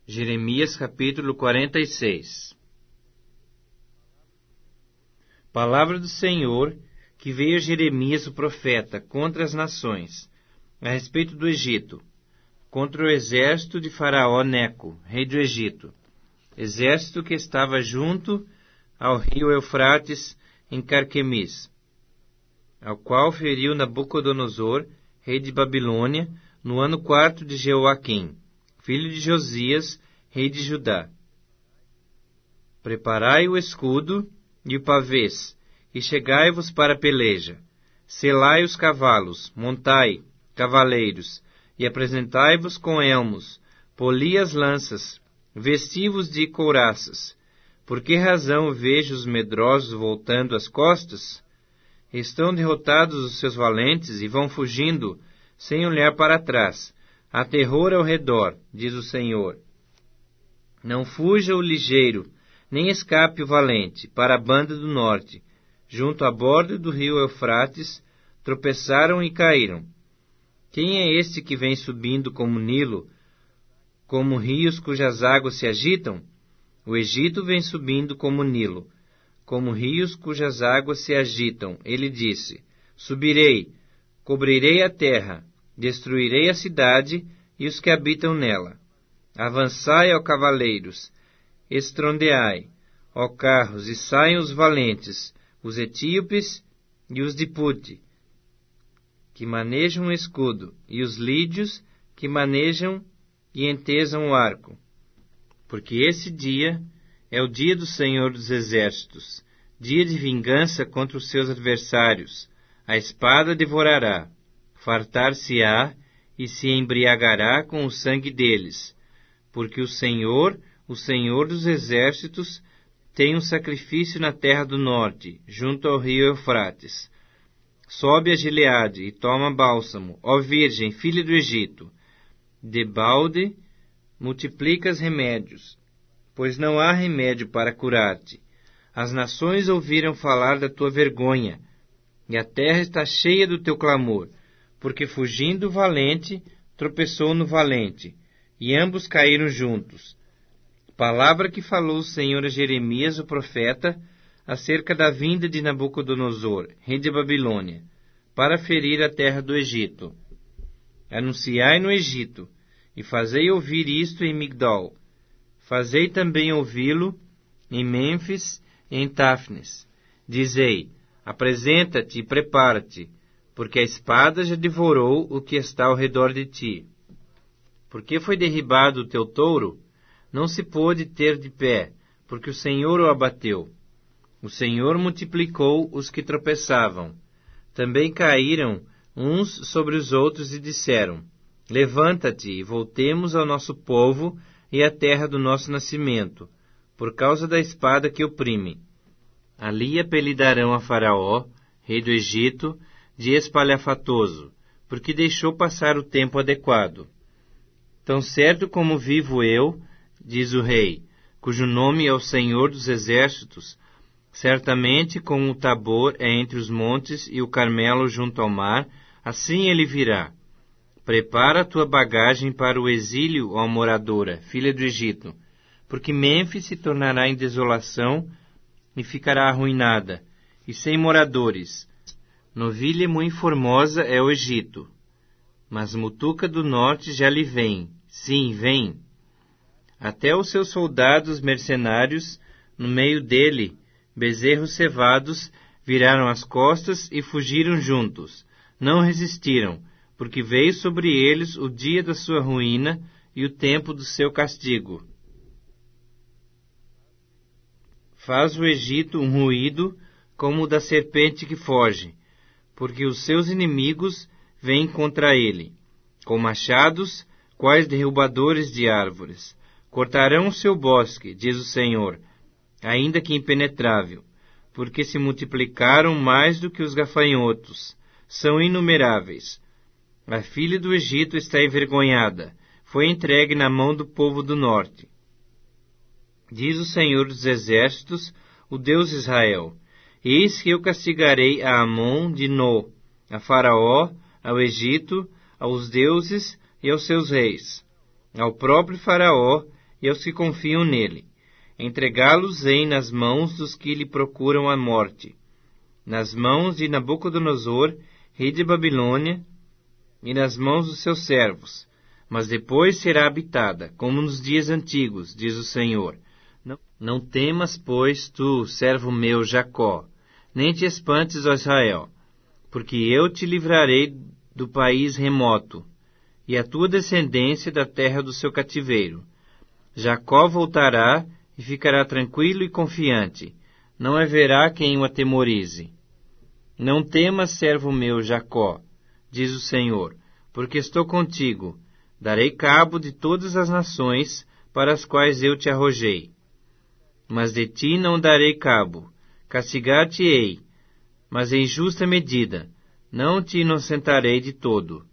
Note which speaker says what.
Speaker 1: Jeremias capítulo 46. Palavra do Senhor que veio a Jeremias o profeta contra as nações, a respeito do Egito, contra o exército de Faraó Neco, rei do Egito, exército que estava junto ao rio Eufrates em Carquemis, ao qual feriu Nabucodonosor, rei de Babilônia, no ano 4 de Jeoaquim, filho de Josias, rei de Judá. Preparai o escudo e o pavês, e chegai-vos para a peleja. Selai os cavalos, montai, cavaleiros, e apresentai-vos com elmos, poli as lanças, vesti-vos de couraças. Por que razão vejo os medrosos voltando as costas? Estão derrotados os seus valentes e vão fugindo, sem olhar para trás. Há terror ao redor, diz o Senhor. Não fuja o ligeiro, nem escape o valente, para a banda do norte. Junto à borda do rio Eufrates, tropeçaram e caíram. Quem é este que vem subindo como Nilo, como rios cujas águas se agitam? O Egito vem subindo como Nilo, como rios cujas águas se agitam. Ele disse: subirei, cobrirei a terra, destruirei a cidade e os que habitam nela. Avançai, ó cavaleiros, estrondeai, ó carros, e saiam os valentes, os etíopes e os de Pute, que manejam o escudo, e os lídios, que manejam e entesam o arco. Porque esse dia é o dia do Senhor dos Exércitos, dia de vingança contra os seus adversários. A espada devorará, fartar-se-á e se embriagará com o sangue deles, porque o Senhor dos Exércitos, tem um sacrifício na terra do norte, junto ao rio Eufrates. Sobe a Gileade e toma bálsamo, ó Virgem, filha do Egito. Debalde multiplicas remédios, pois não há remédio para curar-te. As nações ouviram falar da tua vergonha, e a terra está cheia do teu clamor, porque fugindo o valente, tropeçou no valente, e ambos caíram juntos. Palavra que falou o Senhor a Jeremias, o profeta, acerca da vinda de Nabucodonosor, rei de Babilônia, para ferir a terra do Egito. Anunciai no Egito, e fazei ouvir isto em Migdol. Fazei também ouvi-lo em Mênfis e em Táfnis. Dizei: apresenta-te e prepara-te, porque a espada já devorou o que está ao redor de ti. Porque foi derribado o teu touro? Não se pôde ter de pé, porque o Senhor o abateu. O Senhor multiplicou os que tropeçavam. Também caíram uns sobre os outros e disseram: levanta-te e voltemos ao nosso povo e à terra do nosso nascimento, por causa da espada que oprime. Ali apelidarão a Faraó, rei do Egito, de espalhafatoso, porque deixou passar o tempo adequado. Tão certo como vivo eu, diz o rei, cujo nome é o Senhor dos Exércitos, certamente como o Tabor é entre os montes e o Carmelo junto ao mar, assim ele virá. Prepara a tua bagagem para o exílio, ó moradora, filha do Egito, porque Mênfis se tornará em desolação e ficará arruinada, e sem moradores. Novilha muito formosa é o Egito, mas Mutuca do norte já lhe vem, sim, vem. Até os seus soldados mercenários, no meio dele, bezerros cevados, viraram as costas e fugiram juntos. Não resistiram, porque veio sobre eles o dia da sua ruína e o tempo do seu castigo. Faz o Egito um ruído como o da serpente que foge, porque os seus inimigos vêm contra ele, com machados, quais derrubadores de árvores. Cortarão o seu bosque, diz o Senhor, ainda que impenetrável, porque se multiplicaram mais do que os gafanhotos, são inumeráveis. A filha do Egito está envergonhada, foi entregue na mão do povo do norte. Diz o Senhor dos Exércitos, o Deus de Israel: eis que eu castigarei a Amon de No, a Faraó, ao Egito, aos deuses e aos seus reis, ao próprio Faraó e aos que confiam nele. Entregá-los-ei nas mãos dos que lhe procuram a morte, nas mãos de Nabucodonosor, rei de Babilônia, e nas mãos dos seus servos. Mas depois será habitada, como nos dias antigos, diz o Senhor. Não temas, pois, tu, servo meu Jacó, nem te espantes, ó Israel, porque eu te livrarei do país remoto, e a tua descendência da terra do seu cativeiro. Jacó voltará e ficará tranquilo e confiante, não haverá quem o atemorize. Não temas, servo meu Jacó, diz o Senhor, porque estou contigo, darei cabo de todas as nações para as quais eu te arrojei. Mas de ti não darei cabo, castigar-te-ei, mas em justa medida, não te inocentarei de todo.